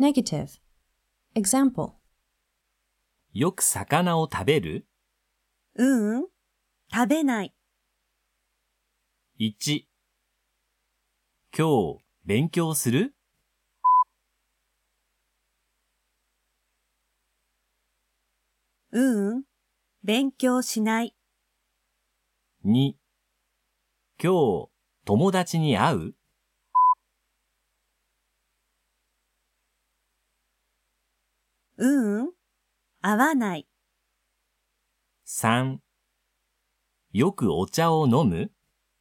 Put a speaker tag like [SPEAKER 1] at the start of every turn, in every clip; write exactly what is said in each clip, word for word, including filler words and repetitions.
[SPEAKER 1] Negative. Example.
[SPEAKER 2] よく魚を食べる？
[SPEAKER 3] ううん、食べない。
[SPEAKER 2] いち、今日勉強する？
[SPEAKER 3] ううん、勉強しない。
[SPEAKER 2] に、今日友達に会う？
[SPEAKER 3] ううん、合わない。
[SPEAKER 2] さん、よくお茶を飲む？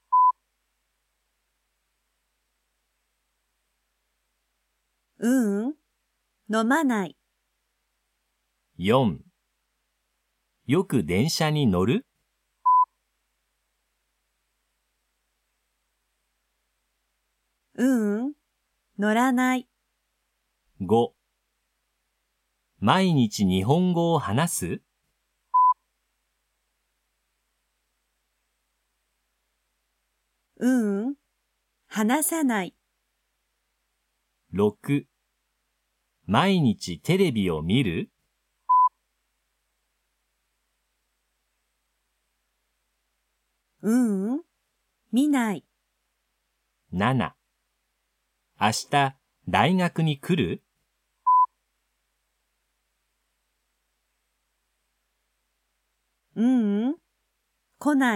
[SPEAKER 3] ううん、飲まない。
[SPEAKER 2] よん、よく電車に乗る？
[SPEAKER 3] ううん、乗らない。
[SPEAKER 2] ご、毎日日本語を話す？
[SPEAKER 3] ううん、話さない。
[SPEAKER 2] ろく、毎日テレビを見る？
[SPEAKER 3] ううん、見ない。
[SPEAKER 2] なな、明日大学に来る？
[SPEAKER 3] ううん、来ない。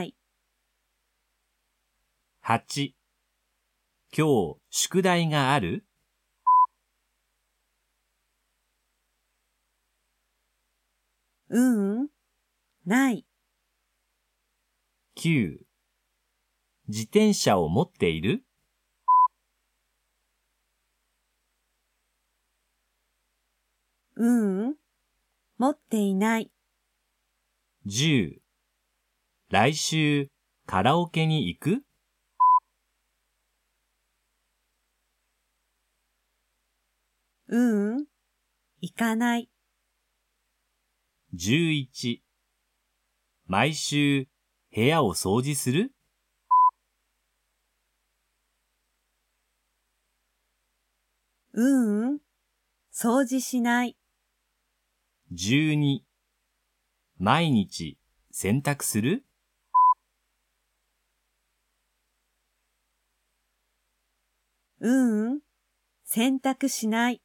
[SPEAKER 2] はち、今日宿題がある？
[SPEAKER 3] ううん、ない。
[SPEAKER 2] きゅう、自転車を持っている？
[SPEAKER 3] ううん、持っていない。
[SPEAKER 2] じゅう、来週カラオケに行く？
[SPEAKER 3] ううん、行かない。
[SPEAKER 2] じゅういち、毎週部屋を掃除する？
[SPEAKER 3] ううん、掃除しない。
[SPEAKER 2] じゅうに、毎日洗濯する？
[SPEAKER 3] ううん、洗濯しない。